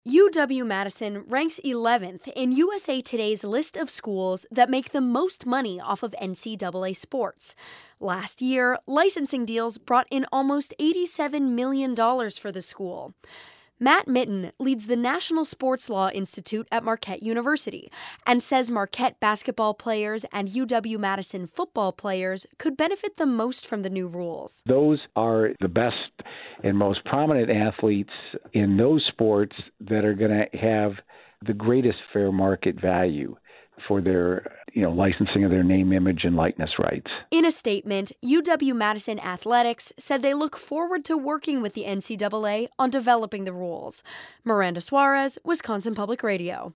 UW-Madison ranks 11th in USA Today's list of schools that make the most money off of NCAA sports. Last year, licensing deals brought in almost $87 million for the school. Matt Mitten leads the National Sports Law Institute at Marquette University and says Marquette basketball players and UW-Madison football players could benefit the most from the new rules. Those are the best and most prominent athletes in those sports that are going to have the greatest fair market value for their licensing of their name, image, and likeness rights. In a statement, UW-Madison Athletics said they look forward to working with the NCAA on developing the rules. Miranda Suarez, Wisconsin Public Radio.